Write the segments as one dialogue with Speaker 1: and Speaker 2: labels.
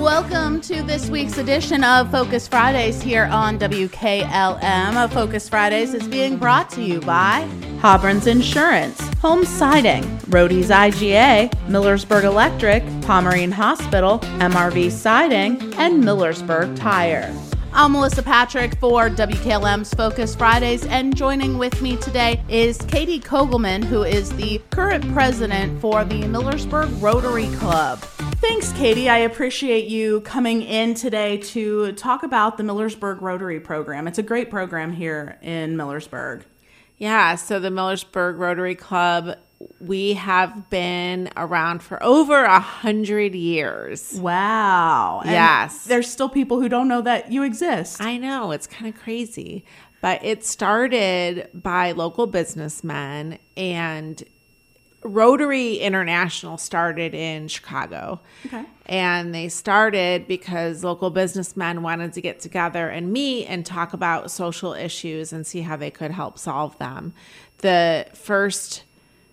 Speaker 1: Welcome to this week's edition of Focus Fridays here on WKLM. Focus Fridays is being brought to you by Hobron's Insurance, Home Siding, Roadies IGA, Millersburg Electric, Pomerene Hospital, MRV Siding, and Millersburg Tire. I'm Melissa Patrick for WKLM's Focus Fridays, and joining with me today is Katie Kogelman, who is the current president for the Millersburg Rotary Club. Thanks, Katie. I appreciate you coming in today to talk about the Millersburg Rotary program. It's a great program here in Millersburg.
Speaker 2: Yeah, so the Millersburg Rotary Club, we have been around for over 100 years.
Speaker 1: Wow. And
Speaker 2: yes.
Speaker 1: There's still people who don't know that you exist.
Speaker 2: I know, it's kind of crazy. But it started by local businessmen, and Rotary International started in Chicago.
Speaker 1: Okay.
Speaker 2: And they started because local businessmen wanted to get together and meet and talk about social issues and see how they could help solve them. The first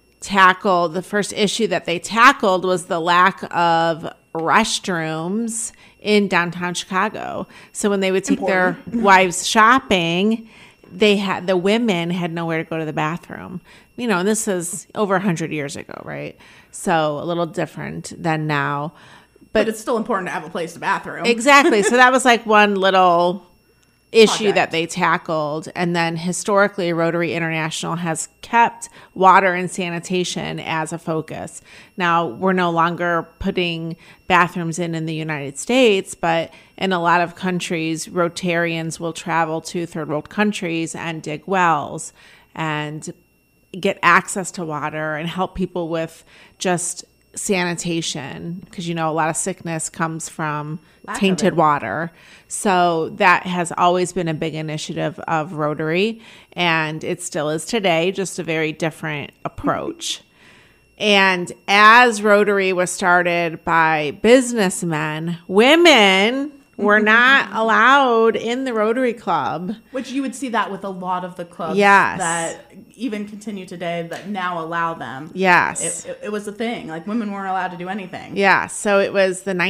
Speaker 2: issue that they tackled was the lack of restrooms in downtown Chicago. So when they would take their wives shopping, the women had nowhere to go to the bathroom. You know, and this is over 100 years ago, right? So a little different than now.
Speaker 1: But it's still important to have a place to bathroom.
Speaker 2: Exactly. So that was like one little issue that they tackled. And then historically, Rotary International has kept water and sanitation as a focus. Now, we're no longer putting bathrooms in the United States, but in a lot of countries, Rotarians will travel to third world countries and dig wells and get access to water and help people with just sanitation, because you know a lot of sickness comes from tainted water. So that has always been a big initiative of Rotary, and it still is today, just a very different approach. And as Rotary was started by businessmen, women were not allowed in the Rotary Club.
Speaker 1: Which you would see that with a lot of the clubs that even continue today that now allow them.
Speaker 2: Yes.
Speaker 1: It was a thing. Like, women weren't allowed to do anything.
Speaker 2: Yeah. So it was the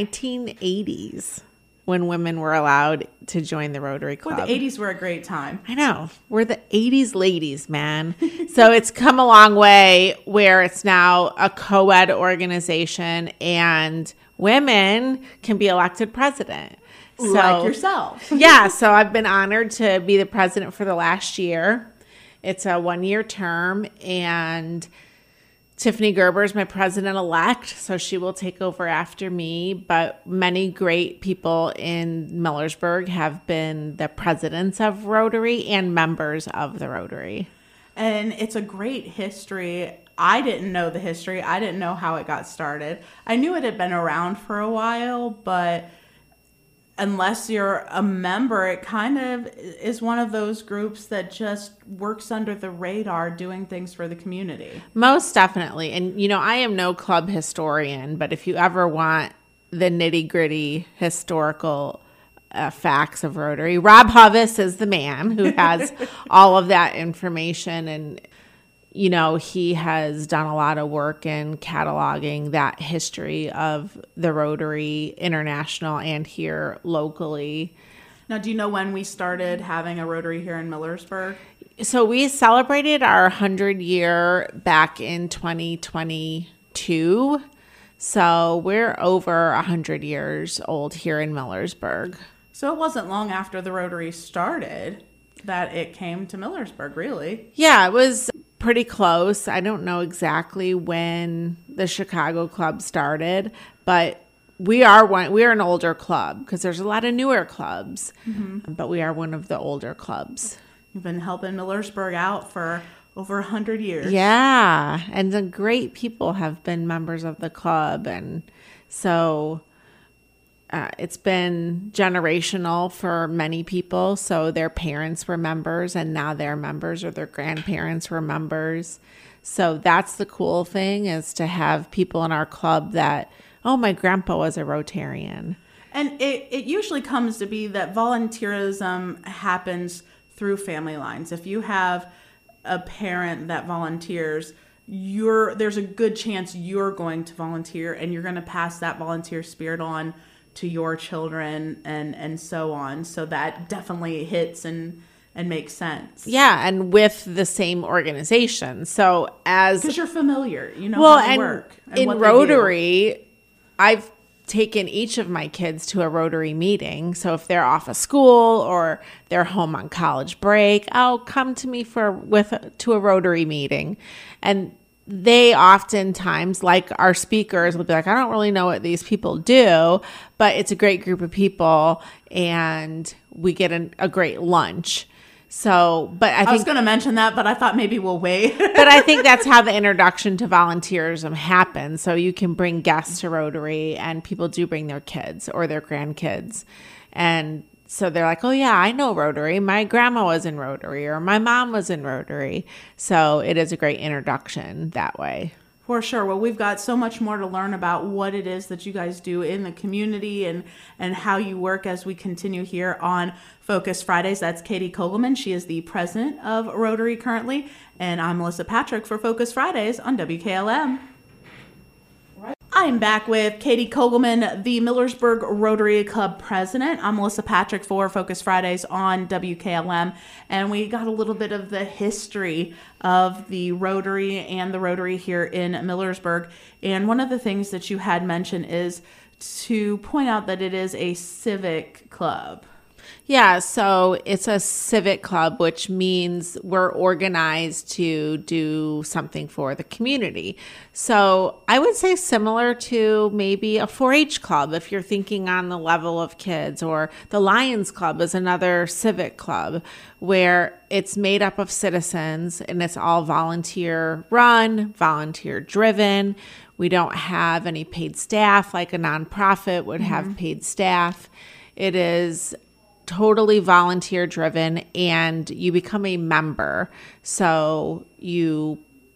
Speaker 2: 1980s when women were allowed to join the Rotary Club.
Speaker 1: Well, the 80s were a great time.
Speaker 2: I know. We're the 80s ladies, man. So it's come a long way where it's now a co-ed organization and women can be elected president. So,
Speaker 1: like yourself.
Speaker 2: Yeah, so I've been honored to be the president for the last year. It's a 1-year term, and Tiffany Gerber is my president-elect, so she will take over after me. But many great people in Millersburg have been the presidents of Rotary and members of the Rotary.
Speaker 1: And it's a great history. I didn't know the history. I didn't know how it got started. I knew it had been around for a while, but unless you're a member, it kind of is one of those groups that just works under the radar doing things for the community.
Speaker 2: Most definitely. And, you know, I am no club historian, but if you ever want the nitty-gritty historical facts of Rotary, Rob Hovis is the man who has all of that information. And, you know, he has done a lot of work in cataloging that history of the Rotary International and here locally.
Speaker 1: Now, do you know when we started having a Rotary here in Millersburg?
Speaker 2: So we celebrated our 100-year back in 2022. So we're over 100 years old here in Millersburg.
Speaker 1: So it wasn't long after the Rotary started that it came to Millersburg, really.
Speaker 2: Yeah, it was pretty close. I don't know exactly when the Chicago club started, but we are an older club because there's a lot of newer clubs, but we are one of the older clubs.
Speaker 1: You've been helping Millersburg out for over 100 years.
Speaker 2: Yeah, and the great people have been members of the club, and so it's been generational for many people. So their parents were members and now they're members, or their grandparents were members. So that's the cool thing, is to have people in our club that, oh, my grandpa was a Rotarian.
Speaker 1: And it usually comes to be that volunteerism happens through family lines. If you have a parent that volunteers, there's a good chance you're going to volunteer, and you're going to pass that volunteer spirit on to your children and so on. So that definitely hits and makes sense.
Speaker 2: Yeah, and with the same organization. So
Speaker 1: because you're familiar, you know how they work. And
Speaker 2: in Rotary, I've taken each of my kids to a Rotary meeting. So if they're off of school or they're home on college break, oh, come to me to a Rotary meeting. And they oftentimes, like our speakers, will be like, I don't really know what these people do, but it's a great group of people and we get a great lunch. So, but I
Speaker 1: was going to mention that, but I thought maybe we'll wait.
Speaker 2: But I think that's how the introduction to volunteerism happens. So you can bring guests to Rotary, and people do bring their kids or their grandkids. And so they're like, oh yeah, I know Rotary. My grandma was in Rotary, or my mom was in Rotary. So it is a great introduction that way.
Speaker 1: For sure. Well, we've got so much more to learn about what it is that you guys do in the community and how you work as we continue here on Focus Fridays. That's Katie Kogelman. She is the president of Rotary currently. And I'm Melissa Patrick for Focus Fridays on WKLM. I'm back with Katie Kogelman, the Millersburg Rotary Club president. I'm Melissa Patrick for Focus Fridays on WKLM, and we got a little bit of the history of the Rotary and the Rotary here in Millersburg. And one of the things that you had mentioned is to point out that it is a civic club.
Speaker 2: Yeah, so it's a civic club, which means we're organized to do something for the community. So I would say similar to maybe a 4-H club if you're thinking on the level of kids, or the Lions Club is another civic club where it's made up of citizens and it's all volunteer run, volunteer driven. We don't have any paid staff like a nonprofit would have paid staff. It is totally volunteer driven, and you become a member. So you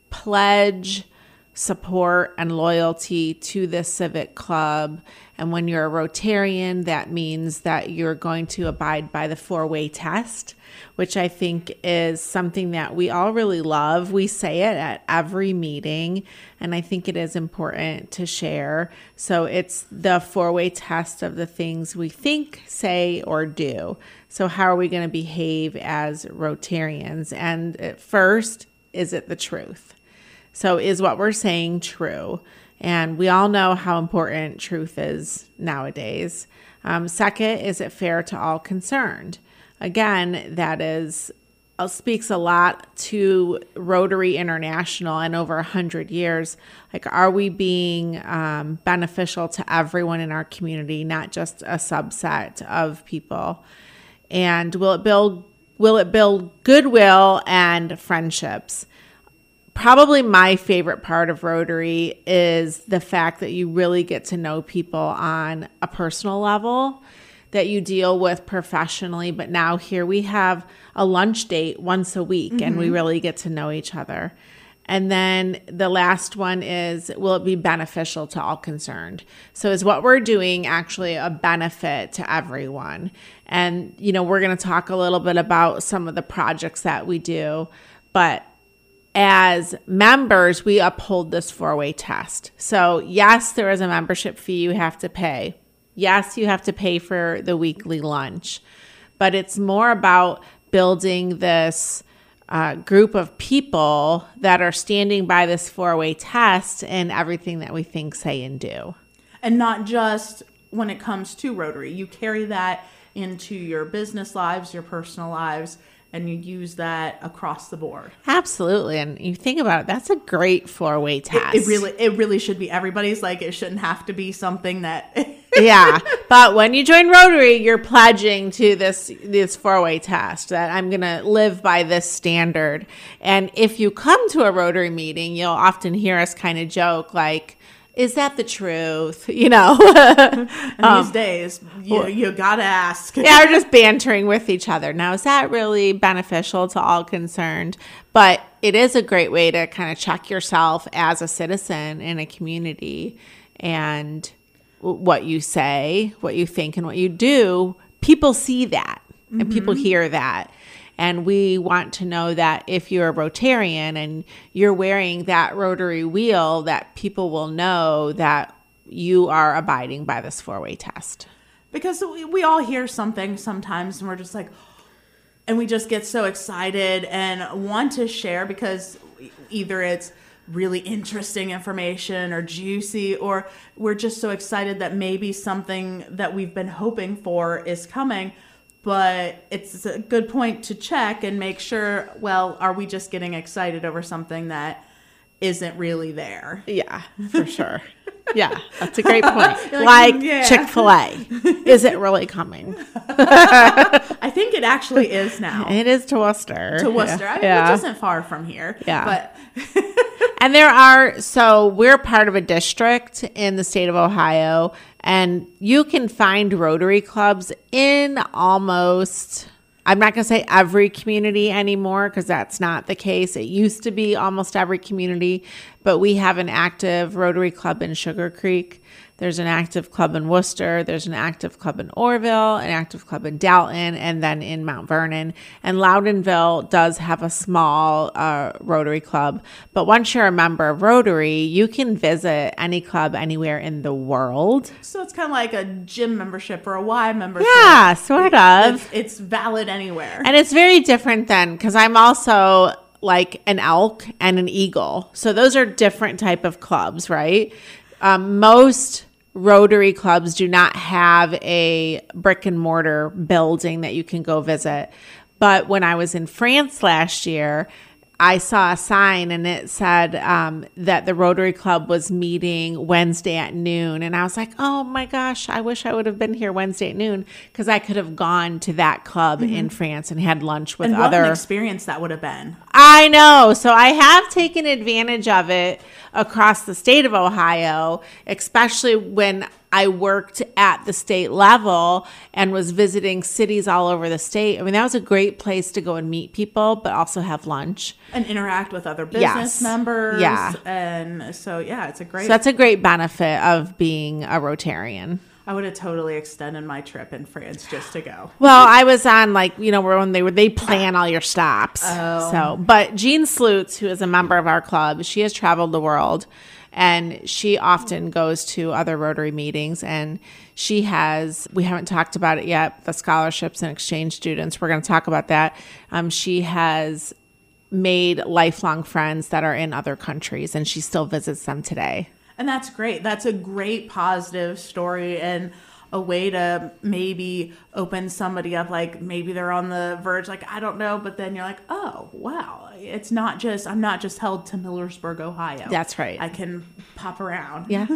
Speaker 2: pledge support and loyalty to this civic club. And when you're a Rotarian, that means that you're going to abide by the 4-way test, which I think is something that we all really love. We say it at every meeting, and I think it is important to share. So it's the 4-way test of the things we think, say, or do. So how are we going to behave as Rotarians? And at first, is it the truth? So is what we're saying true? And we all know how important truth is nowadays. Second, is it fair to all concerned? Again, that speaks a lot to Rotary International and over 100 years. Like, are we being beneficial to everyone in our community, not just a subset of people? And will it build goodwill and friendships? Probably my favorite part of Rotary is the fact that you really get to know people on a personal level that you deal with professionally. But now here we have a lunch date once a week, and we really get to know each other. And then the last one is, will it be beneficial to all concerned? So is what we're doing actually a benefit to everyone? And, we're going to talk a little bit about some of the projects that we do, but as members, we uphold this 4-way test. So yes, there is a membership fee you have to pay. Yes, you have to pay for the weekly lunch, but it's more about building this group of people that are standing by this 4-way test in everything that we think, say, and do.
Speaker 1: And not just when it comes to Rotary. You carry that into your business lives, your personal lives, and you use that across the board.
Speaker 2: Absolutely. And you think about it, that's a great 4-way test.
Speaker 1: It really should be everybody's. Like, it shouldn't have to be something that...
Speaker 2: Yeah. But when you join Rotary, you're pledging to this 4-way test that I'm going to live by this standard. And if you come to a Rotary meeting, you'll often hear us kind of joke like, is that the truth?
Speaker 1: These days, you got to ask.
Speaker 2: Yeah, we're just bantering with each other. Now, is that really beneficial to all concerned? But it is a great way to kind of check yourself as a citizen in a community, and what you say, what you think, and what you do. People see that, and people hear that. And we want to know that if you're a Rotarian and you're wearing that Rotary wheel, that people will know that you are abiding by this 4-way test.
Speaker 1: Because we all hear something sometimes and we're just like, and we just get so excited and want to share because either it's really interesting information or juicy, or we're just so excited that maybe something that we've been hoping for is coming. But it's a good point to check and make sure, well, are we just getting excited over something that isn't really there?
Speaker 2: Yeah, for sure. Yeah, that's a great point. Like Chick-fil-A. Is it really coming?
Speaker 1: I think it actually is now.
Speaker 2: It is to Worcester.
Speaker 1: To Worcester. I mean, which isn't far from here.
Speaker 2: Yeah.
Speaker 1: But
Speaker 2: and so we're part of a district in the state of Ohio, and you can find Rotary clubs in almost, I'm not going to say every community anymore because that's not the case. It used to be almost every community, but we have an active Rotary club in Sugar Creek. There's an active club in Worcester. There's an active club in Orrville, an active club in Dalton, and then in Mount Vernon. And Loudonville does have a small Rotary club. But once you're a member of Rotary, you can visit any club anywhere in the world.
Speaker 1: So it's kind of like a gym membership or a Y membership.
Speaker 2: Yeah, sort of.
Speaker 1: It's valid anywhere.
Speaker 2: And it's very different then, because I'm also like an elk and an eagle. So those are different type of clubs, right? Most Rotary clubs do not have a brick and mortar building that you can go visit. But when I was in France last year, I saw a sign and it said that the Rotary Club was meeting Wednesday at noon. And I was like, oh my gosh, I wish I would have been here Wednesday at noon because I could have gone to that club in France and had lunch with
Speaker 1: and
Speaker 2: other.
Speaker 1: What an experience that would have been.
Speaker 2: I know. So I have taken advantage of it across the state of Ohio, especially when I worked at the state level and was visiting cities all over the state. I mean, that was a great place to go and meet people, but also have lunch.
Speaker 1: And interact with other business members.
Speaker 2: Yeah.
Speaker 1: And so, yeah, it's a great...
Speaker 2: So that's a great benefit of being a Rotarian.
Speaker 1: I would have totally extended my trip in France just to go.
Speaker 2: Well, I was on when they plan all your stops.
Speaker 1: Oh.
Speaker 2: So, but Jean Slutz, who is a member of our club, she has traveled the world. And she often goes to other Rotary meetings, and we haven't talked about it yet, the scholarships and exchange students. We're going to talk about that. She has made lifelong friends that are in other countries, and she still visits them today.
Speaker 1: And that's great. That's a great positive story and a way to maybe open somebody up, like maybe they're on the verge, like, I don't know, but then you're like, oh, wow, I'm not just held to Millersburg, Ohio.
Speaker 2: That's right.
Speaker 1: I can pop around.
Speaker 2: Yeah.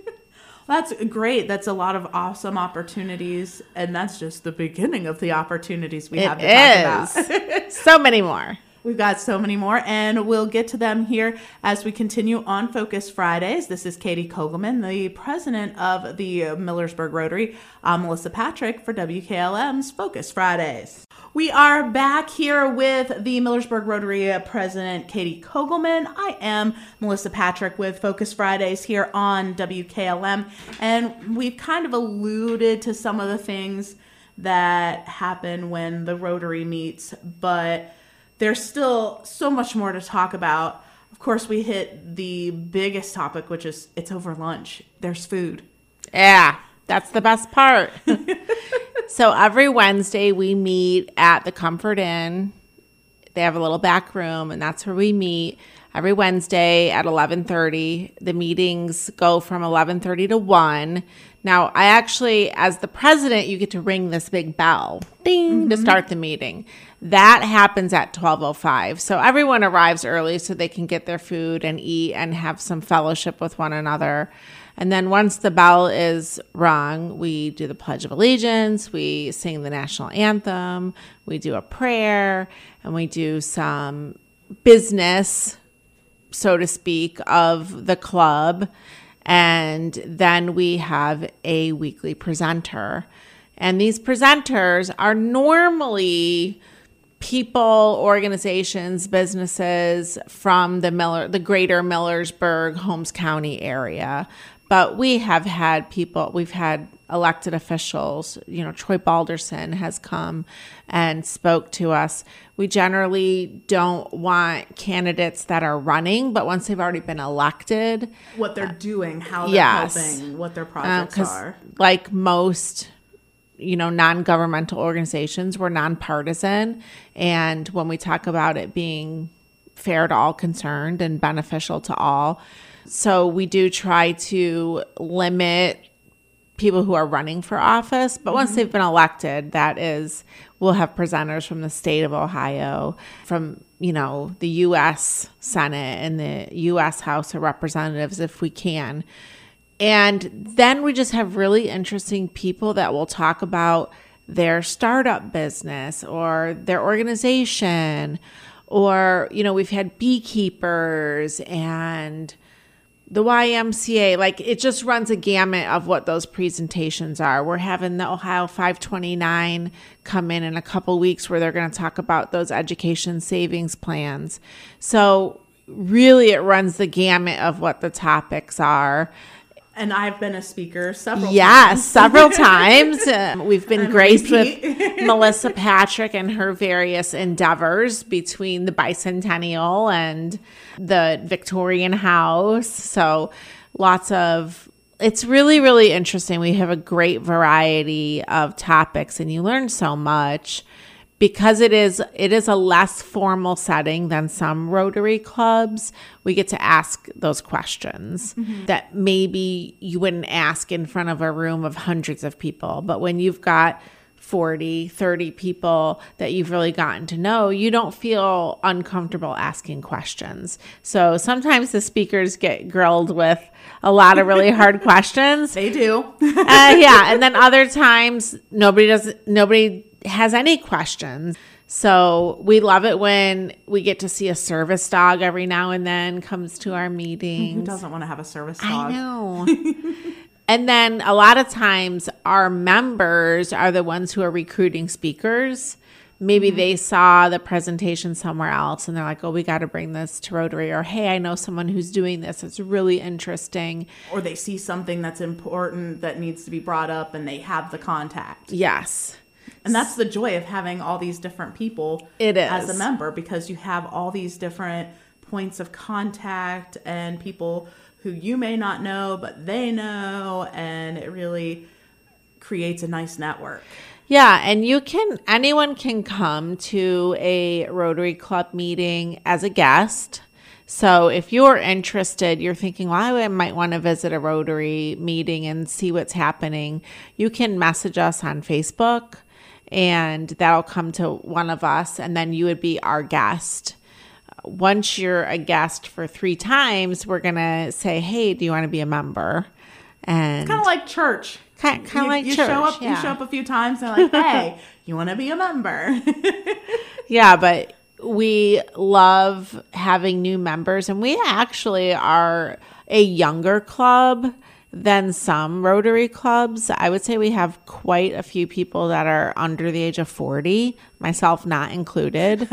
Speaker 1: That's great. That's a lot of awesome opportunities, and that's just the beginning of the opportunities we have to talk about.
Speaker 2: So many more.
Speaker 1: We've got so many more, and we'll get to them here as we continue on Focus Fridays. This is Katie Kogelman, the president of the Millersburg Rotary. I'm Melissa Patrick for WKLM's Focus Fridays. We are back here with the Millersburg Rotary president, Katie Kogelman. I am Melissa Patrick with Focus Fridays here on WKLM, and we've kind of alluded to some of the things that happen when the Rotary meets, but there's still so much more to talk about. Of course, we hit the biggest topic, which is it's over lunch. There's food.
Speaker 2: Yeah, that's the best part. So every Wednesday we meet at the Comfort Inn. They have a little back room, and that's where we meet every Wednesday at 11:30. The meetings go from 11:30 to 1. Now, I actually, as the president, you get to ring this big bell, ding, to start the meeting. That happens at 12:05. So everyone arrives early so they can get their food and eat and have some fellowship with one another. And then once the bell is rung, we do the Pledge of Allegiance, we sing the national anthem, we do a prayer, and we do some business, so to speak, of the club. And then we have a weekly presenter. And these presenters are normally people, organizations, businesses from the greater Millersburg, Holmes County area. But we've had elected officials, Troy Balderson has come and spoke to us. We generally don't want candidates that are running, but once they've already been elected.
Speaker 1: What they're doing, how they're helping, what their projects are.
Speaker 2: Like most, non-governmental organizations, we're nonpartisan. And when we talk about it being fair to all concerned and beneficial to all, so we do try to limit people who are running for office, but once they've been elected, we'll have presenters from the state of Ohio, from, the U.S. Senate and the U.S. House of Representatives if we can. And then we just have really interesting people that will talk about their startup business or their organization, or, we've had beekeepers and the YMCA. Like, it just runs a gamut of what those presentations are. We're having the Ohio 529 come in a couple weeks where they're going to talk about those education savings plans. So really it runs the gamut of what the topics are.
Speaker 1: And I've been a speaker several times.
Speaker 2: Yes, several times. We've been graced with Melissa Patrick and her various endeavors between the bicentennial and the Victorian House. So it's really, really interesting. We have a great variety of topics, and you learn so much because it is a less formal setting than some Rotary clubs. We get to ask those questions that maybe you wouldn't ask in front of a room of hundreds of people. But when you've got 40, 30 people that you've really gotten to know, you don't feel uncomfortable asking questions. So sometimes the speakers get grilled with a lot of really hard questions.
Speaker 1: They do.
Speaker 2: Yeah. And then other times nobody has any questions. So we love it when we get to see a service dog every now and then comes to our meetings.
Speaker 1: Who doesn't want to have a service dog?
Speaker 2: I know. And then a lot of times our members are the ones who are recruiting speakers. Maybe they saw the presentation somewhere else and they're like, oh, we got to bring this to Rotary. Or, hey, I know someone who's doing this. It's really interesting.
Speaker 1: Or they see something that's important that needs to be brought up and they have the contact.
Speaker 2: Yes.
Speaker 1: And that's the joy of having all these different people as a member, because you have all these different points of contact and people who you may not know, but they know, and it really creates a nice network.
Speaker 2: Yeah, and anyone can come to a Rotary Club meeting as a guest. So if you're interested, you're thinking, well, I might want to visit a Rotary meeting and see what's happening, you can message us on Facebook, and that'll come to one of us, and then you would be our guest. Once you're a guest for 3 times, we're going to say, hey, do you want to be a member? And
Speaker 1: it's kind of like church.
Speaker 2: Kind of like church.
Speaker 1: You show up a few times and they're like, hey, you want to be a member?
Speaker 2: Yeah, but we love having new members, and we actually are a younger club than some Rotary clubs. I would say we have quite a few people that are under the age of 40, myself not included.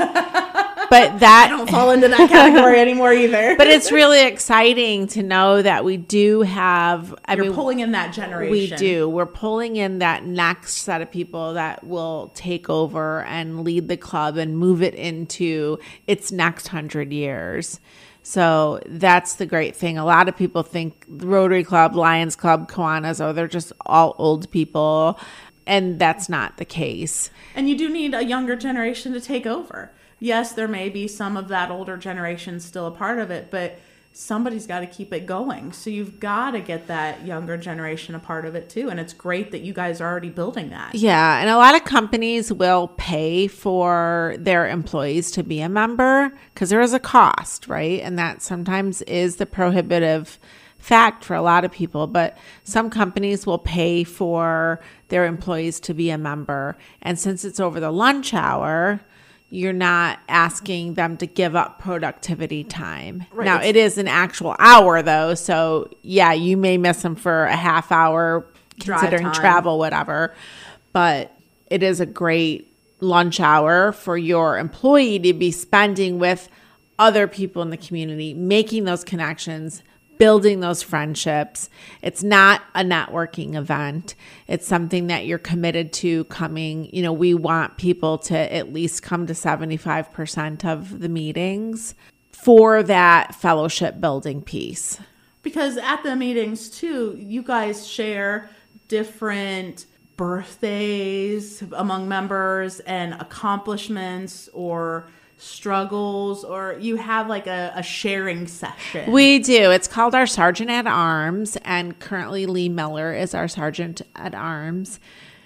Speaker 2: But
Speaker 1: I don't fall into that category anymore either.
Speaker 2: But it's really exciting to know that we do have...
Speaker 1: You're pulling in that generation.
Speaker 2: We do. We're pulling in that next set of people that will take over and lead the club and move it into its next 100 years. So that's the great thing. A lot of people think Rotary Club, Lions Club, Kiwanis, they're just all old people. And that's not the case.
Speaker 1: And you do need a younger generation to take over. Yes, there may be some of that older generation still a part of it, but somebody's got to keep it going. So you've got to get that younger generation a part of it too. And it's great that you guys are already building that.
Speaker 2: Yeah. And a lot of companies will pay for their employees to be a member because there is a cost, right? And that sometimes is the prohibitive fact for a lot of people. But some companies will pay for their employees to be a member. And since it's over the lunch hour, you're not asking them to give up productivity time. Right. Now, it is an actual hour, though. So, yeah, you may miss them for a half hour, considering travel, whatever. But it is a great lunch hour for your employee to be spending with other people in the community, making those connections, building those friendships. It's not a networking event. It's something that you're committed to coming. You know, we want people to at least come to 75% of the meetings for that fellowship building piece.
Speaker 1: Because at the meetings too, you guys share different birthdays among members and accomplishments or struggles, or you have like a sharing session.
Speaker 2: We do. It's called our Sergeant at Arms, and currently Lee Miller is our Sergeant at Arms.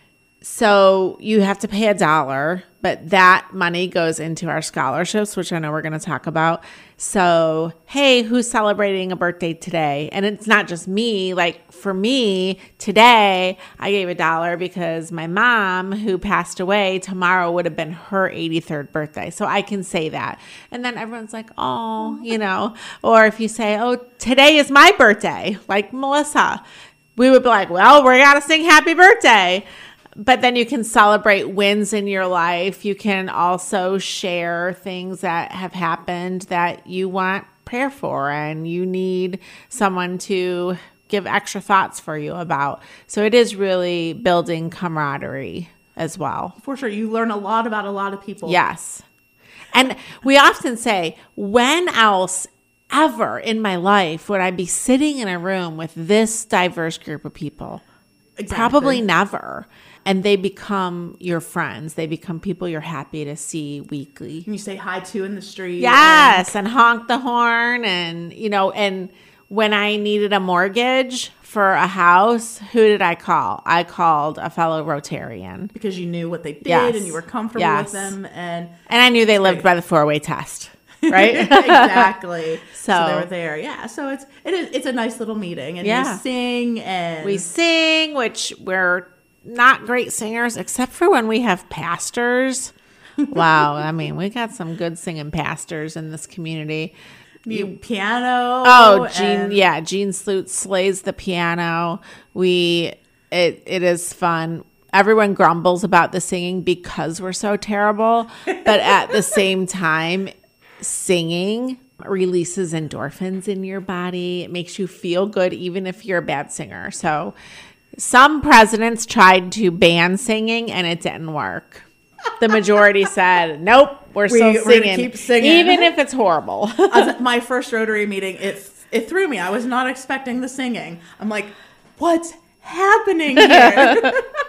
Speaker 2: So you have to pay $1, but that money goes into our scholarships, which I know we're going to talk about. So, hey, who's celebrating a birthday today? And it's not just me. Like for me, today, I gave $1 because my mom, who passed away, tomorrow would have been her 83rd birthday. So I can say that. And then everyone's like, oh, you know, or if you say, oh, today is my birthday, like Melissa, we would be like, well, we got to sing happy birthday. But then you can celebrate wins in your life. You can also share things that have happened that you want prayer for and you need someone to give extra thoughts for you about. So it is really building camaraderie as well.
Speaker 1: For sure. You learn a lot about a lot of people.
Speaker 2: Yes. And we often say, when else ever in my life would I be sitting in a room with this diverse group of people?
Speaker 1: Exactly.
Speaker 2: Probably never. And they become your friends. They become people you're happy to see weekly.
Speaker 1: And you say hi to in the street.
Speaker 2: Yes, and honk the horn. And, you know, and when I needed a mortgage for a house, who did I call? I called a fellow Rotarian.
Speaker 1: Because you knew what they did and you were comfortable with them. And
Speaker 2: I knew they lived by the 4-way test. Right?
Speaker 1: Exactly.
Speaker 2: So
Speaker 1: they were there. Yeah. So it's a nice little meeting. And you sing and
Speaker 2: we sing, which we're not great singers, except for when we have pastors. Wow. I mean, we got some good singing pastors in this community.
Speaker 1: Piano.
Speaker 2: Oh, Gene Sloot slays the piano. It is fun. Everyone grumbles about the singing because we're so terrible, but at the same time, singing releases endorphins in your body. It makes you feel good even if you're a bad singer. So some presidents tried to ban singing and it didn't work. The majority said, nope, we're still singing,
Speaker 1: keep singing,
Speaker 2: even if it's horrible.
Speaker 1: My first Rotary meeting, it threw me. I was not expecting the singing. I'm like, what's happening here?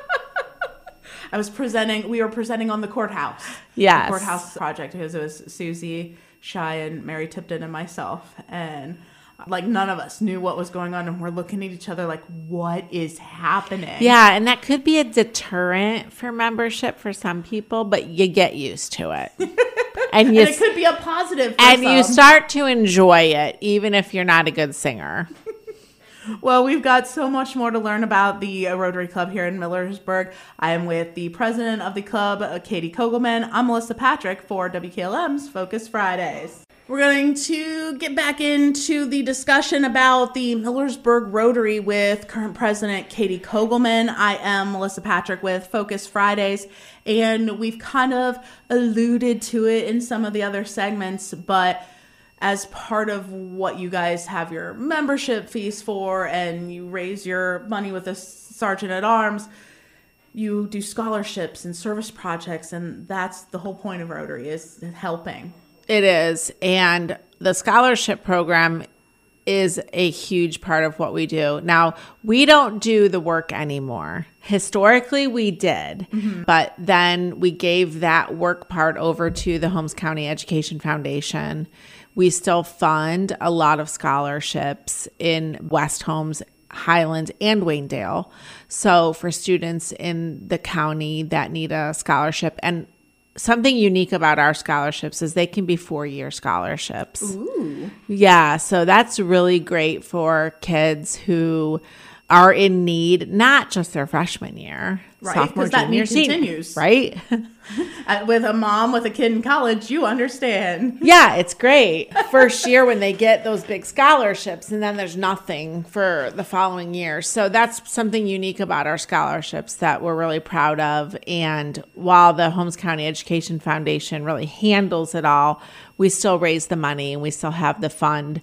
Speaker 1: We were presenting on the courthouse.
Speaker 2: Yes.
Speaker 1: The courthouse project, because it was Susie, Shai, and Mary Tipton and myself. And like none of us knew what was going on, and we're looking at each other like, what is happening?
Speaker 2: Yeah, and that could be a deterrent for membership for some people, but you get used to it. And
Speaker 1: it could be a positive for
Speaker 2: and
Speaker 1: some.
Speaker 2: You start to enjoy it, even if you're not a good singer.
Speaker 1: Well, we've got so much more to learn about the Rotary Club here in Millersburg. I am with the president of the club, Katie Kogelman. I'm Melissa Patrick for WKLM's Focus Fridays. We're going to get back into the discussion about the Millersburg Rotary with current president Katie Kogelman. I am Melissa Patrick with Focus Fridays, and we've kind of alluded to it in some of the other segments, but as part of what you guys have your membership fees for, and you raise your money with a Sergeant at Arms, you do scholarships and service projects, and that's the whole point of Rotary, is helping.
Speaker 2: It is. And the scholarship program is a huge part of what we do. Now, we don't do the work anymore. Historically, we did, but then we gave that work part over to the Holmes County Education Foundation. We still fund a lot of scholarships in West Holmes, Highland, and Waynedale. So for students in the county that need a scholarship, and something unique about our scholarships is they can be 4-year scholarships.
Speaker 1: Ooh.
Speaker 2: Yeah, so that's really great for kids who are in need, not just their freshman year,
Speaker 1: right?
Speaker 2: Sophomore,
Speaker 1: that
Speaker 2: junior,
Speaker 1: need continues,
Speaker 2: right?
Speaker 1: With a mom with a kid in college, you understand.
Speaker 2: Yeah, it's great. First year when they get those big scholarships, and then there's nothing for the following year. So that's something unique about our scholarships that we're really proud of. And while the Holmes County Education Foundation really handles it all, we still raise the money and we still have the fund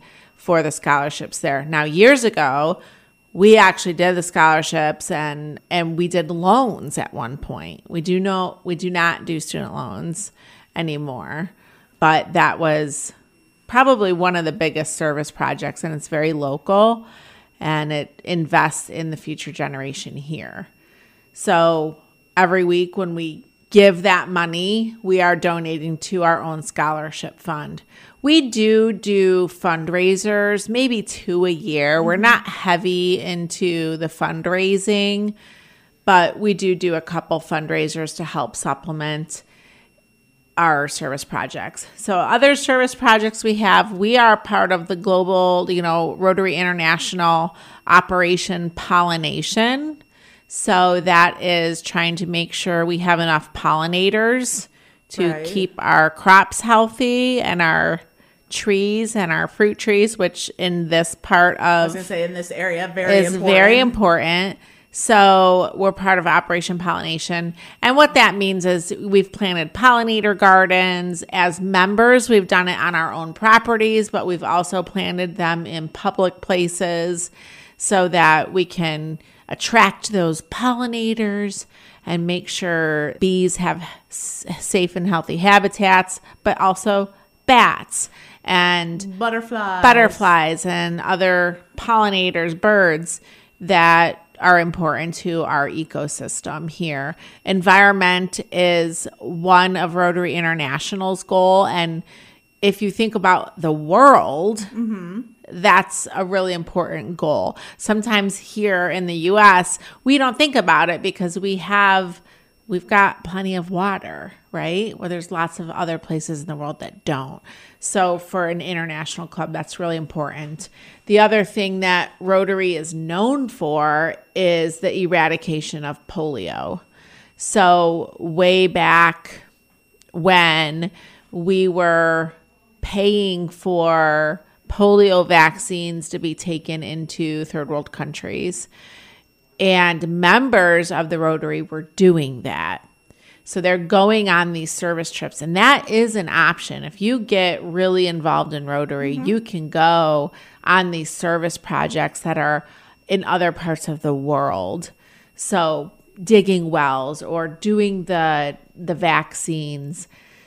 Speaker 2: for the scholarships there. Now, years ago, we actually did the scholarships and we did loans at one point. We do not do student loans anymore, but that was probably one of the biggest service projects, and it's very local and it invests in the future generation here. So every week when we give that money, we are donating to our own scholarship fund. We do fundraisers, maybe 2 a year. We're not heavy into the fundraising, but we do a couple fundraisers to help supplement our service projects. So other service projects we are part of the global, Rotary International Operation Pollination. So that is trying to make sure we have enough pollinators to keep our crops healthy and our trees and our fruit trees, which in this part of,
Speaker 1: I was going to say in this area,
Speaker 2: very important. So we're part of Operation Pollination. And what that means is we've planted pollinator gardens. As members, we've done it on our own properties, but we've also planted them in public places so that we can attract those pollinators and make sure bees have safe and healthy habitats, but also bats and butterflies and other pollinators, birds that are important to our ecosystem here. Environment is one of Rotary International's goal. And if you think about the world, that's a really important goal. Sometimes here in the U.S., we don't think about it because we've got plenty of water, right? Where there's lots of other places in the world that don't. So for an international club, that's really important. The other thing that Rotary is known for is the eradication of polio. So way back when we were paying for polio vaccines to be taken into third world countries, and members of the Rotary were doing that. So they're going on these service trips, and that is an option. If you get really involved in Rotary, you can go on these service projects that are in other parts of the world. So digging wells or doing the vaccines.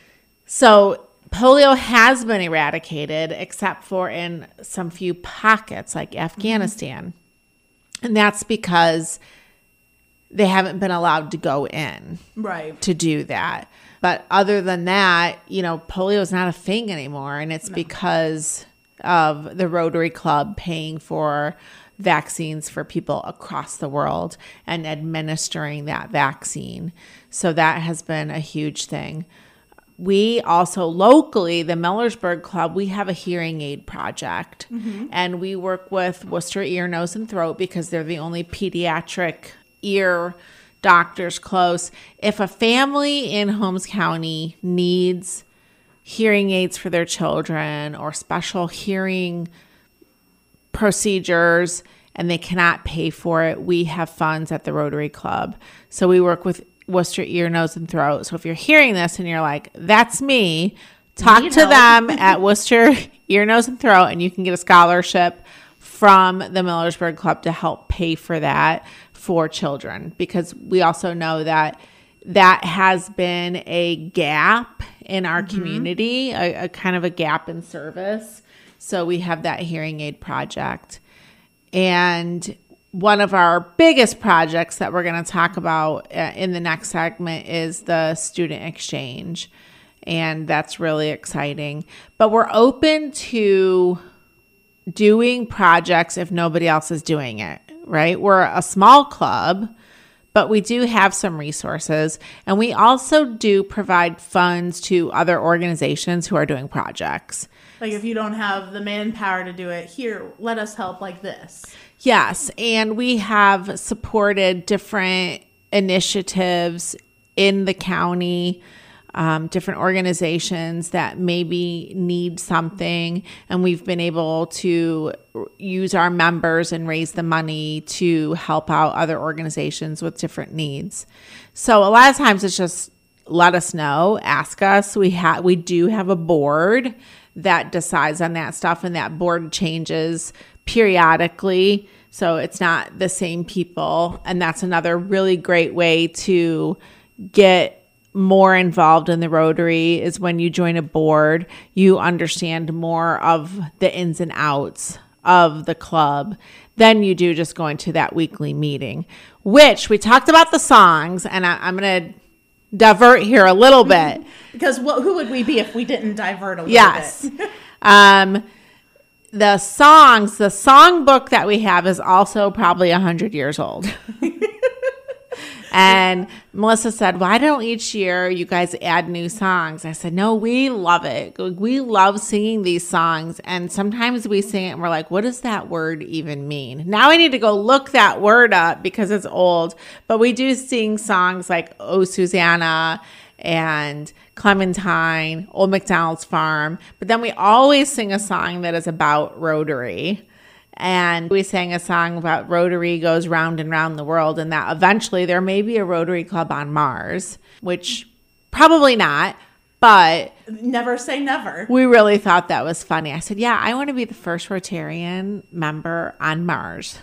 Speaker 2: So polio has been eradicated except for in some few pockets like Afghanistan. And that's because they haven't been allowed to go in to do that. But other than that, polio is not a thing anymore. And it's because of the Rotary Club paying for vaccines for people across the world and administering that vaccine. So that has been a huge thing. We also locally, the Millersburg Club, we have a hearing aid project. And we work with Worcester Ear, Nose, and Throat because they're the only pediatric ear doctors close. If a family in Holmes County needs hearing aids for their children or special hearing procedures and they cannot pay for it, we have funds at the Rotary Club. So we work with Worcester Ear, Nose, and Throat. So if you're hearing this and you're like, that's me, talk to them at Worcester Ear, Nose, and Throat, and you can get a scholarship from the Millersburg Club to help pay for that for children, because we also know that has been a gap in our community, a kind of a gap in service. So we have that hearing aid project. And one of our biggest projects that we're going to talk about in the next segment is the student exchange. And that's really exciting. But we're open to doing projects if nobody else is doing it, right? We're a small club, but we do have some resources. And we also do provide funds to other organizations who are doing projects.
Speaker 1: Like if you don't have the manpower to do it, here, let us help like this.
Speaker 2: Yes, and we have supported different initiatives in the county, different organizations that maybe need something, and we've been able to use our members and raise the money to help out other organizations with different needs. So a lot of times it's just let us know, ask us. We do have a board that decides on that stuff, and that board changes periodically. So it's not the same people. And that's another really great way to get more involved in the Rotary is when you join a board, you understand more of the ins and outs of the club than you do just going to that weekly meeting, which we talked about the songs, and I'm going to divert here a little bit.
Speaker 1: Because who would we be if we didn't divert a little bit?
Speaker 2: The songs, the songbook that we have is also probably 100 years old. And Melissa said, why don't each year you guys add new songs? I said, no, we love it. We love singing these songs. And sometimes we sing it and we're like, what does that word even mean? Now I need to go look that word up because it's old. But we do sing songs like Oh, Susanna and Clementine, Old MacDonald's Farm. But then we always sing a song that is about Rotary. And we sang a song about Rotary goes round and round the world, and that eventually there may be a Rotary Club on Mars, which probably not, but
Speaker 1: never say never.
Speaker 2: We really thought that was funny. I said, yeah, I want to be the first Rotarian member on Mars.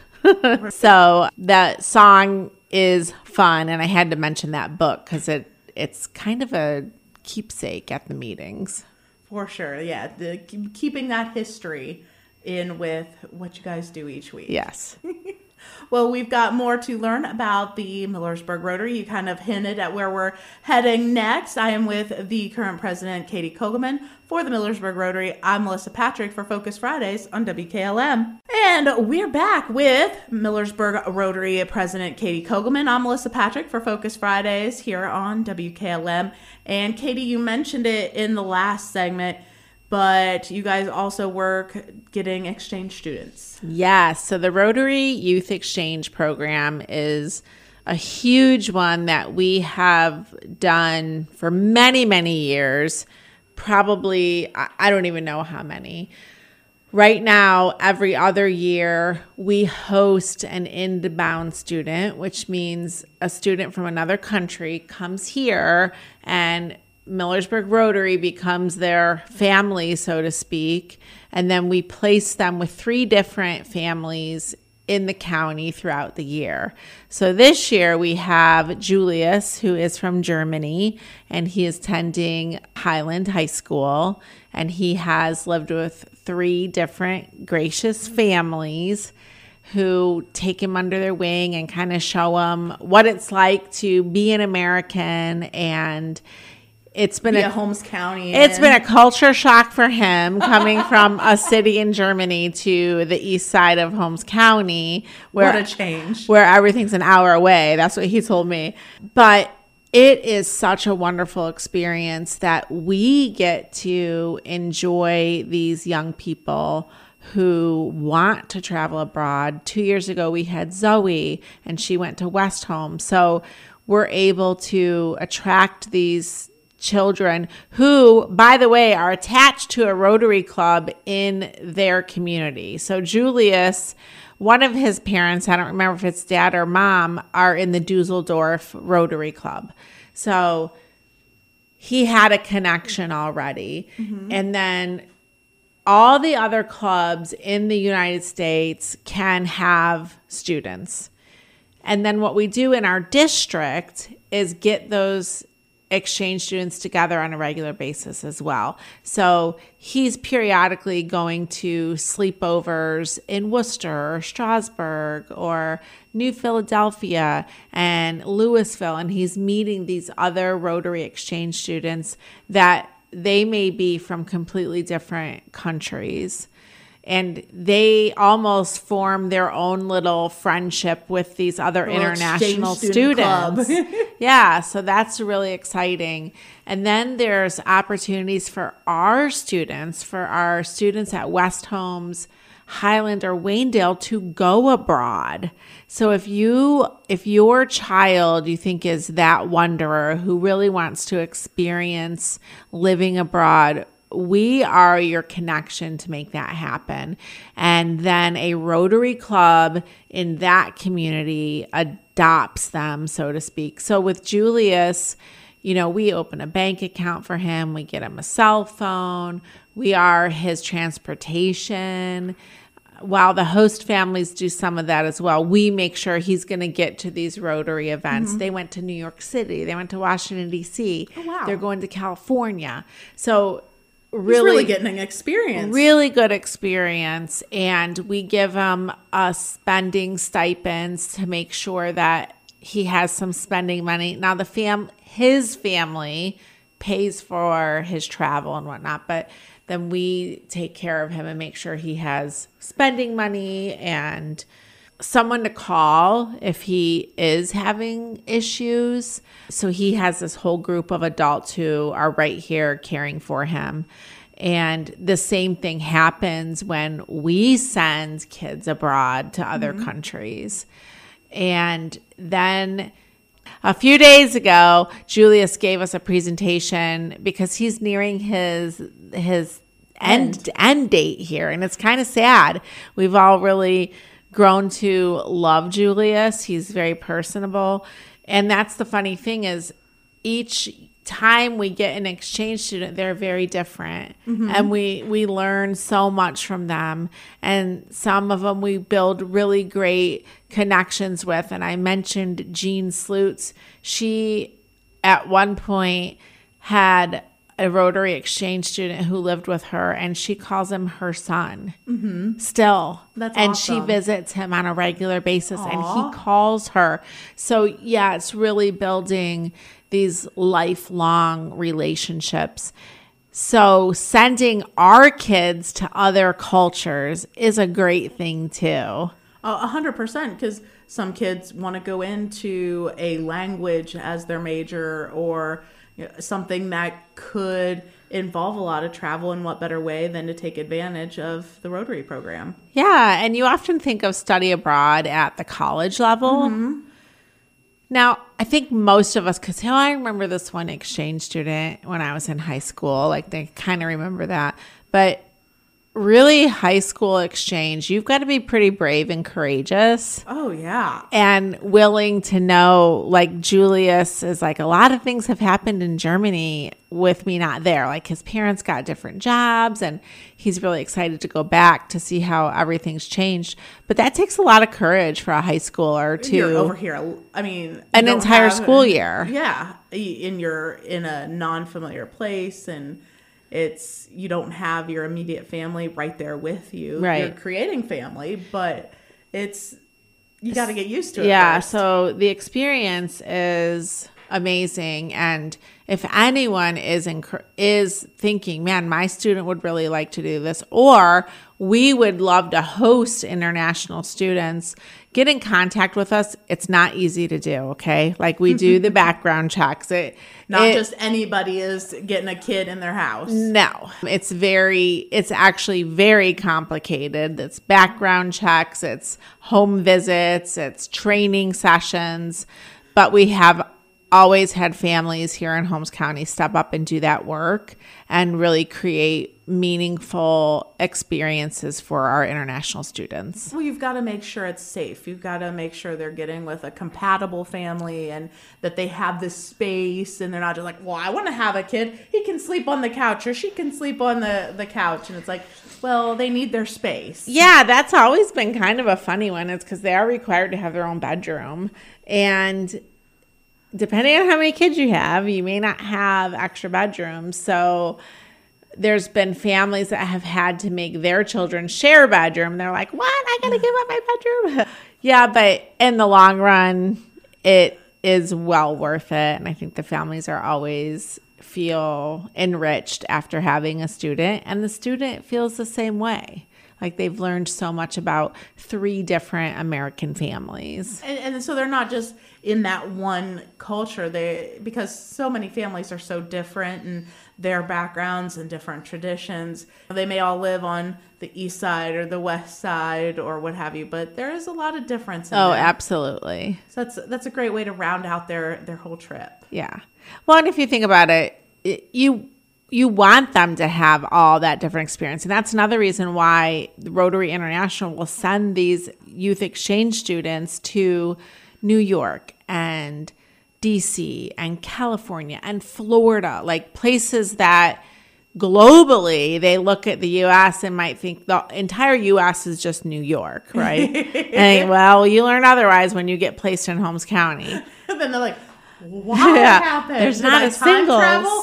Speaker 2: So that song is fun, and I had to mention that book because it's kind of a keepsake at the meetings.
Speaker 1: For sure, yeah. Keeping that history in with what you guys do each week.
Speaker 2: Yes.
Speaker 1: Well, we've got more to learn about the Millersburg Rotary. You kind of hinted at where we're heading next. I am with the current president, Katie Kogelman, for the Millersburg Rotary. I'm Melissa Patrick for Focus Fridays on WKLM. And we're back with Millersburg Rotary President Katie Kogelman. I'm Melissa Patrick for Focus Fridays here on WKLM. And Katie, you mentioned it in the last segment, but you guys also work getting exchange students.
Speaker 2: Yes. So the Rotary Youth Exchange Program is a huge one that we have done for many, many years. Probably, I don't even know how many. Right now, every other year, we host an inbound student, which means a student from another country comes here and Millersburg Rotary becomes their family, so to speak, and then we place them with 3 different families in the county throughout the year. So this year we have Julius, who is from Germany, and he is attending Highland High School, and he has lived with 3 different gracious families who take him under their wing and kind of show him what it's like to be an American. And it's been
Speaker 1: a Holmes County.
Speaker 2: It's been a culture shock for him coming from a city in Germany to the east side of Holmes County,
Speaker 1: what a change,
Speaker 2: where everything's an hour away. That's what he told me. But it is such a wonderful experience that we get to enjoy these young people who want to travel abroad. 2 years ago, we had Zoe, and she went to West Home. So we're able to attract these children who, by the way, are attached to a Rotary Club in their community. So Julius, one of his parents, I don't remember if it's dad or mom, are in the Dusseldorf Rotary Club. So he had a connection already. Mm-hmm. And then all the other clubs in the United States can have students. And then what we do in our district is get those exchange students together on a regular basis as well. So he's periodically going to sleepovers in Worcester or Strasburg or New Philadelphia and Louisville, and he's meeting these other Rotary exchange students that they may be from completely different countries. And they almost form their own little friendship with these other international students. Yeah, so that's really exciting. And then there's opportunities for our students at West Holmes, Highland, or Waynedale to go abroad. So if your child you think is that wanderer who really wants to experience living abroad, we are your connection to make that happen. And then a Rotary Club in that community adopts them, so to speak. So with Julius, we open a bank account for him. We get him a cell phone. We are his transportation. While the host families do some of that as well, we make sure he's going to get to these Rotary events. They went to New York City. They went to Washington, D.C.
Speaker 1: Oh, wow.
Speaker 2: They're going to California. So
Speaker 1: He's really getting an experience.
Speaker 2: Really good experience. And we give him spending stipends to make sure that he has some spending money. Now, his family pays for his travel and whatnot, but then we take care of him and make sure he has spending money and someone to call if he is having issues. So he has this whole group of adults who are right here caring for him. And the same thing happens when we send kids abroad to other countries. And then a few days ago, Julius gave us a presentation because he's nearing his end date here. And it's kind of sad. We've all really grown to love Julius. He's very personable. And that's the funny thing is each time we get an exchange student, they're very different. And we learn so much from them. And some of them we build really great connections with. And I mentioned Jean Slutz. She, at one point, had a Rotary exchange student who lived with her, and she calls him her son still.
Speaker 1: That's
Speaker 2: and
Speaker 1: awesome.
Speaker 2: she visits him on a regular basis, and he calls her. So, yeah, it's really building these lifelong relationships. So sending our kids to other cultures is a great thing too.
Speaker 1: 100%, because some kids want to go into a language as their major or something that could involve a lot of travel, and what better way than to take advantage of the Rotary program?
Speaker 2: Yeah, and you often think of study abroad at the college level. Now, I think most of us, because I remember this one exchange student when I was in high school, like they kind of remember that. But really, high school exchange, you've got to be pretty brave and courageous.
Speaker 1: Oh, yeah.
Speaker 2: And willing to know, like Julius is like, a lot of things have happened in Germany with me not there. Like his parents got different jobs and he's really excited to go back to see how everything's changed. But that takes a lot of courage for a high schooler to
Speaker 1: You're over here. I mean,
Speaker 2: an entire school year.
Speaker 1: Yeah. And you're in a non-familiar place, and you don't have your immediate family right there with you.
Speaker 2: Right.
Speaker 1: You're creating family, but you got to get used to it.
Speaker 2: Yeah.
Speaker 1: First.
Speaker 2: So the experience is amazing. And if anyone is thinking, man, my student would really like to do this, or we would love to host international students, get in contact with us. It's not easy to do. Okay. Like we do the background checks.
Speaker 1: Not just anybody is getting a kid in their house.
Speaker 2: No, it's actually very complicated. It's background checks, it's home visits, it's training sessions, but we have always had families here in Holmes County step up and do that work and really create meaningful experiences for our international students.
Speaker 1: Well, you've got to make sure it's safe. You've got to make sure they're getting with a compatible family and that they have this space and they're not just like, well, I want to have a kid. He can sleep on the couch or she can sleep on the couch. And it's like, well, they need their space.
Speaker 2: Yeah, that's always been kind of a funny one. It's because they are required to have their own bedroom. And depending on how many kids you have, you may not have extra bedrooms. So there's been families that have had to make their children share a bedroom. They're like, what? I got to give up my bedroom? Yeah, but in the long run, it is well worth it. And I think the families are always feel enriched after having a student. And the student feels the same way. Like they've learned so much about 3 different American families.
Speaker 1: And so they're not just in that one culture. Because so many families are so different and their backgrounds and different traditions. They may all live on the east side or the west side or what have you, but there is a lot of difference in them.
Speaker 2: Absolutely.
Speaker 1: So that's a great way to round out their whole trip.
Speaker 2: Yeah. Well, and if you think about it, you want them to have all that different experience. And that's another reason why Rotary International will send these youth exchange students to New York and DC and California and Florida, like places that globally they look at the U.S. and might think the entire U.S. is just New York, right? And well, you learn otherwise when you get placed in Holmes County.
Speaker 1: And then they're like, what happened?
Speaker 2: There's not a single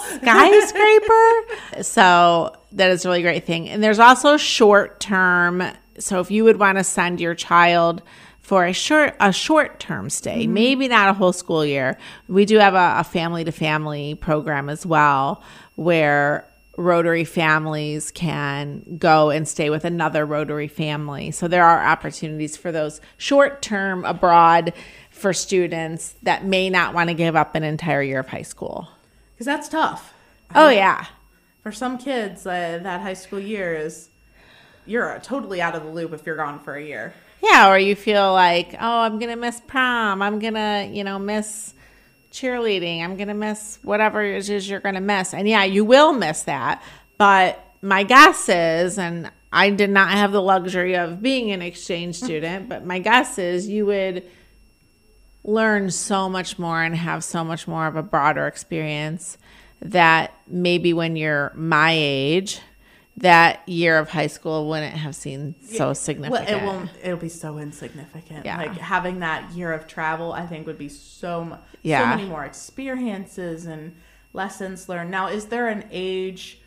Speaker 2: skyscraper. So that is a really great thing. And there's also short term. So if you would want to send your child for a short term stay, maybe not a whole school year, we do have a family to family program as well, where Rotary families can go and stay with another Rotary family. So there are opportunities for those short term abroad for students that may not want to give up an entire year of high school.
Speaker 1: Because that's tough.
Speaker 2: Oh, yeah.
Speaker 1: For some kids, that high school year you're totally out of the loop if you're gone for a year.
Speaker 2: Yeah, or you feel like, oh, I'm going to miss prom. I'm going to, miss cheerleading. I'm going to miss whatever it is you're going to miss. And yeah, you will miss that. But my guess is, and I did not have the luxury of being an exchange student, but my guess is you would learn so much more and have so much more of a broader experience that maybe when you're my age, that year of high school wouldn't have seemed so significant.
Speaker 1: Well, it'll be so insignificant.
Speaker 2: Yeah.
Speaker 1: Like having that year of travel, I think would be so many more experiences and lessons learned. Now, is there an age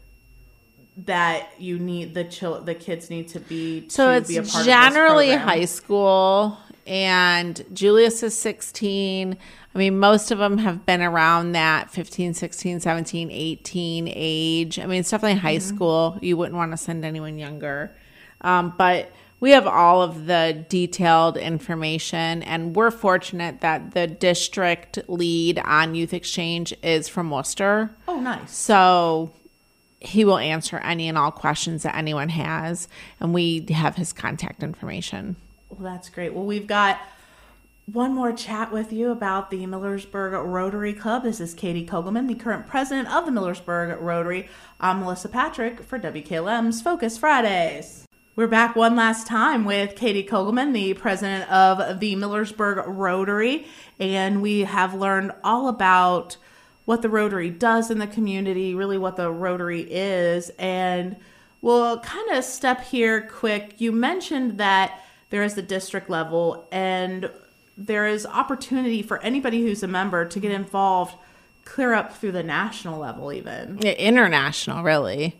Speaker 1: that you need the kids need to be
Speaker 2: so
Speaker 1: to
Speaker 2: it's
Speaker 1: be a part
Speaker 2: generally
Speaker 1: of this program?
Speaker 2: high school, and Julius is 16. I mean, most of them have been around that 15, 16, 17, 18 age. I mean, it's definitely high school. You wouldn't want to send anyone younger. But we have all of the detailed information, and we're fortunate that the district lead on Youth Exchange is from Worcester.
Speaker 1: Oh, nice.
Speaker 2: So he will answer any and all questions that anyone has, and we have his contact information.
Speaker 1: Well, that's great. Well, we've got one more chat with you about the Millersburg Rotary Club. This is Katie Kogelman, the current president of the Millersburg Rotary. I'm Melissa Patrick for WKLM's Focus Fridays. We're back one last time with Katie Kogelman, the president of the Millersburg Rotary, and we have learned all about what the Rotary does in the community, really what the Rotary is, and we'll kind of step here quick. You mentioned that there is the district level, and there is opportunity for anybody who's a member to get involved clear up through the national level even.
Speaker 2: International, really.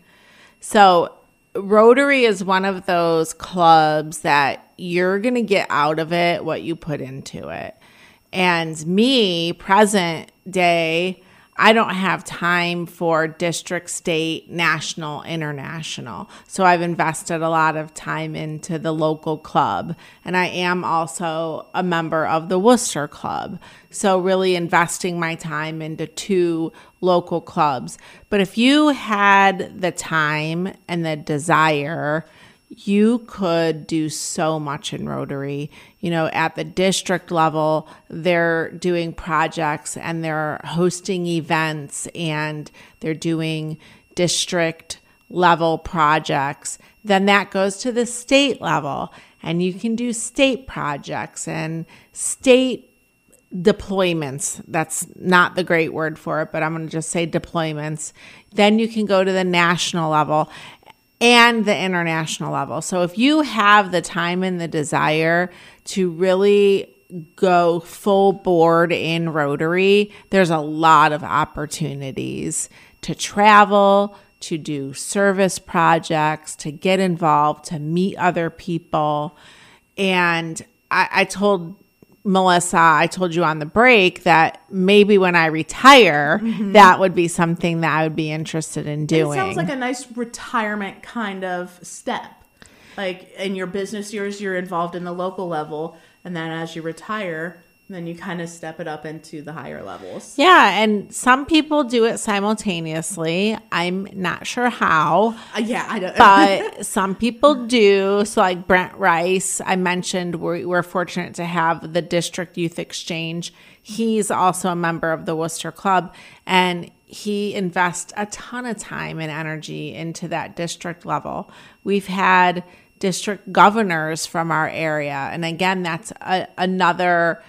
Speaker 2: So Rotary is one of those clubs that you're going to get out of it what you put into it. And me, present day, I don't have time for district, state, national, international. So I've invested a lot of time into the local club. And I am also a member of the Worcester Club. So really investing my time into 2 local clubs. But if you had the time and the desire, you could do so much in Rotary. At the district level, they're doing projects and they're hosting events and they're doing district level projects. Then that goes to the state level, and you can do state projects and state deployments. That's not the great word for it, but I'm going to just say deployments. Then you can go to the national level and the international level. So if you have the time and the desire to really go full board in Rotary, there's a lot of opportunities to travel, to do service projects, to get involved, to meet other people. And I told Melissa, I told you on the break that maybe when I retire, that would be something that I would be interested in doing.
Speaker 1: It sounds like a nice retirement kind of step. Like in your business years, you're involved in the local level, and then as you retire, then you kind of step it up into the higher levels.
Speaker 2: Yeah, and some people do it simultaneously. I'm not sure how.
Speaker 1: Yeah, I don't.
Speaker 2: But some people do. So like Brent Rice, I mentioned we're fortunate to have the District Youth Exchange. He's also a member of the Worcester Club, and he invests a ton of time and energy into that district level. We've had district governors from our area. And again, that's another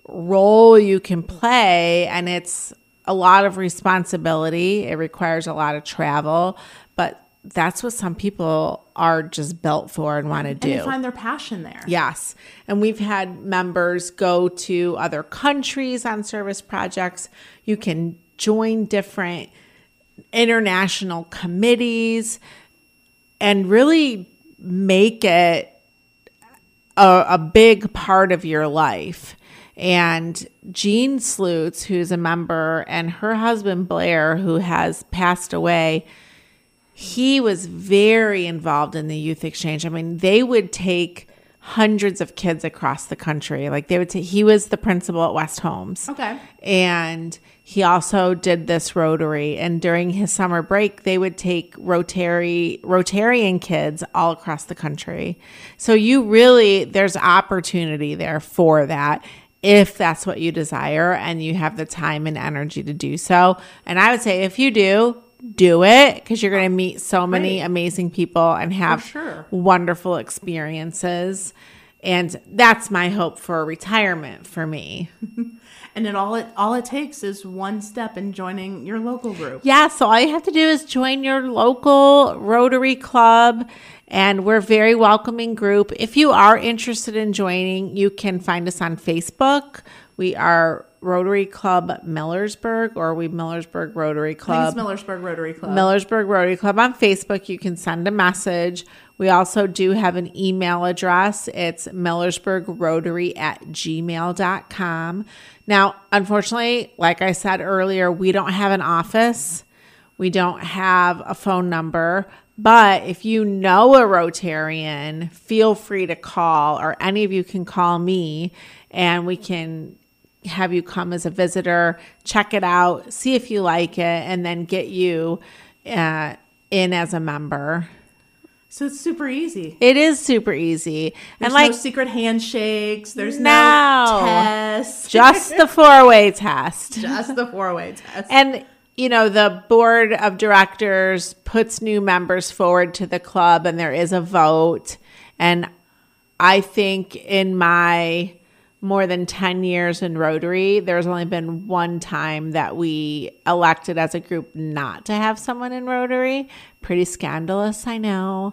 Speaker 2: role you can play, and it's a lot of responsibility. It requires a lot of travel, but that's what some people are just built for and want to do.
Speaker 1: And they find their passion there.
Speaker 2: Yes. And we've had members go to other countries on service projects. You can join different international committees and really make it a big part of your life. And Jean Slutz, who's a member, and her husband Blair, who has passed away, he was very involved in the youth exchange. I mean, they would take hundreds of kids across the country. Like they would take, he was the principal at West Holmes.
Speaker 1: Okay.
Speaker 2: And he also did this Rotary. And during his summer break, they would take Rotarian kids all across the country. So there's opportunity there for that, if that's what you desire and you have the time and energy to do so. And I would say if you do it, because you're going to meet so many amazing people and have wonderful experiences. And that's my hope for retirement for me.
Speaker 1: And all it takes is one step in joining your local group.
Speaker 2: Yeah, so all you have to do is join your local Rotary Club, and we're a very welcoming group. If you are interested in joining, you can find us on Facebook. We are Rotary Club Millersburg, or Millersburg Rotary Club.
Speaker 1: I think it's Millersburg Rotary Club.
Speaker 2: Millersburg Rotary Club on Facebook. You can send a message. We also do have an email address. It's millersburgrotary@gmail.com. Now, unfortunately, like I said earlier, we don't have an office. We don't have a phone number. But if you know a Rotarian, feel free to call, or any of you can call me, and we can have you come as a visitor, check it out, see if you like it, and then get you in as a member.
Speaker 1: So it's super easy.
Speaker 2: It is super easy.
Speaker 1: There's
Speaker 2: and
Speaker 1: no secret handshakes. There's no tests.
Speaker 2: Just the 4-way test.
Speaker 1: Just the 4-way test.
Speaker 2: And, the board of directors puts new members forward to the club, and there is a vote. And I think in my more than 10 years in Rotary, there's only been one time that we elected as a group not to have someone in Rotary. Pretty scandalous, I know.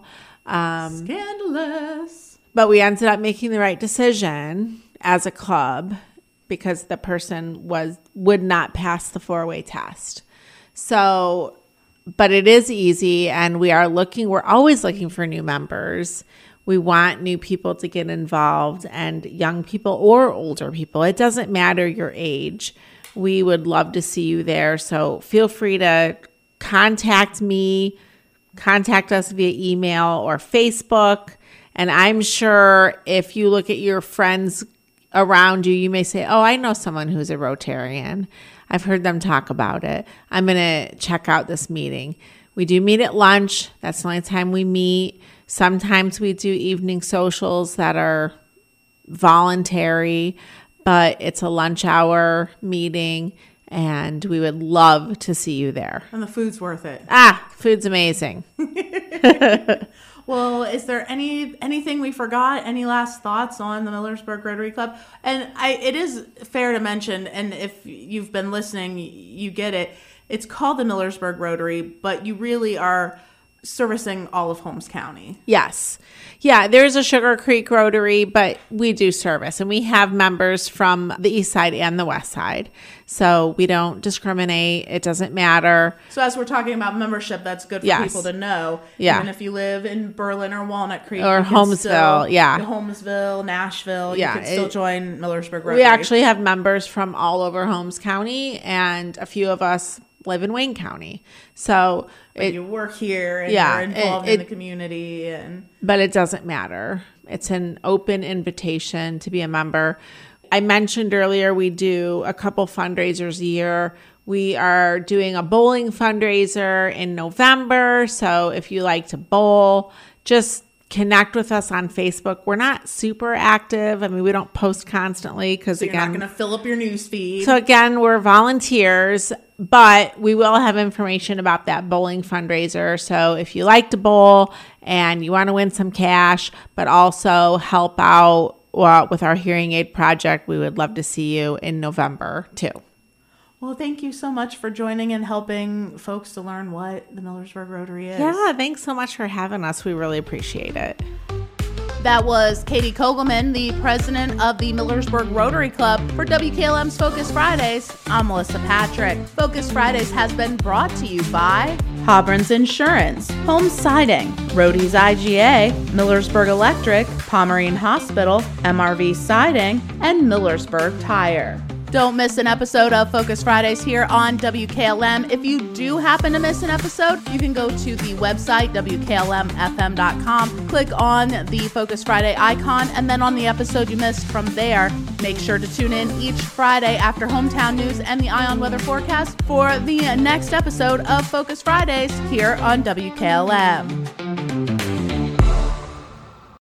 Speaker 1: Scandalous.
Speaker 2: But we ended up making the right decision as a club because the person would not pass the 4-way test. So, but it is easy, and we're always looking for new members. We want new people to get involved, and young people or older people. It doesn't matter your age. We would love to see you there. So feel free to contact me, contact us via email or Facebook. And I'm sure if you look at your friends around you, you may say, oh, I know someone who's a Rotarian. I've heard them talk about it. I'm going to check out this meeting. We do meet at lunch. That's the only time we meet. Sometimes we do evening socials that are voluntary, but it's a lunch hour meeting, and we would love to see you there.
Speaker 1: And the food's worth it.
Speaker 2: Food's amazing.
Speaker 1: Well, is there anything we forgot? Any last thoughts on the Millersburg Rotary Club? And it is fair to mention, and if you've been listening, you get it. It's called the Millersburg Rotary, but you really are servicing all of Holmes County.
Speaker 2: Yes. Yeah, there's a Sugar Creek Rotary, but we do service, and we have members from the east side and the west side. So we don't discriminate. It doesn't matter.
Speaker 1: So as we're talking about membership, that's good for people to know.
Speaker 2: Yeah.
Speaker 1: Even if you live in Berlin or Walnut Creek.
Speaker 2: Or Holmesville.
Speaker 1: Holmesville, Nashville. You can still join Millersburg Rotary.
Speaker 2: We actually have members from all over Holmes County, and a few of us live in Wayne County. So
Speaker 1: you work here and you're involved in the community.
Speaker 2: But it doesn't matter. It's an open invitation to be a member. I mentioned earlier we do a couple fundraisers a year. We are doing a bowling fundraiser in November. So if you like to bowl, just connect with us on Facebook. We're not super active. I mean, we don't post constantly because,
Speaker 1: you're not going to fill up your news feed.
Speaker 2: So again, we're volunteers, but we will have information about that bowling fundraiser. So if you like to bowl and you want to win some cash, but also help out with our hearing aid project, we would love to see you in November too.
Speaker 1: Well, thank you so much for joining and helping folks to learn what the Millersburg Rotary is.
Speaker 2: Yeah, thanks so much for having us. We really appreciate it.
Speaker 1: That was Katie Kogelman, the president of the Millersburg Rotary Club. For WKLM's Focus Fridays, I'm Melissa Patrick. Focus Fridays has been brought to you by Hobron's Insurance, Home Siding, Rody's IGA, Millersburg Electric, Pomerene Hospital, MRV Siding, and Millersburg Tire. Don't miss an episode of Focus Fridays here on WKLM. If you do happen to miss an episode, you can go to the website, WKLMFM.com, click on the Focus Friday icon, and then on the episode you missed from there, make sure to tune in each Friday after Hometown News and the Eye on Weather forecast for the next episode of Focus Fridays here on WKLM.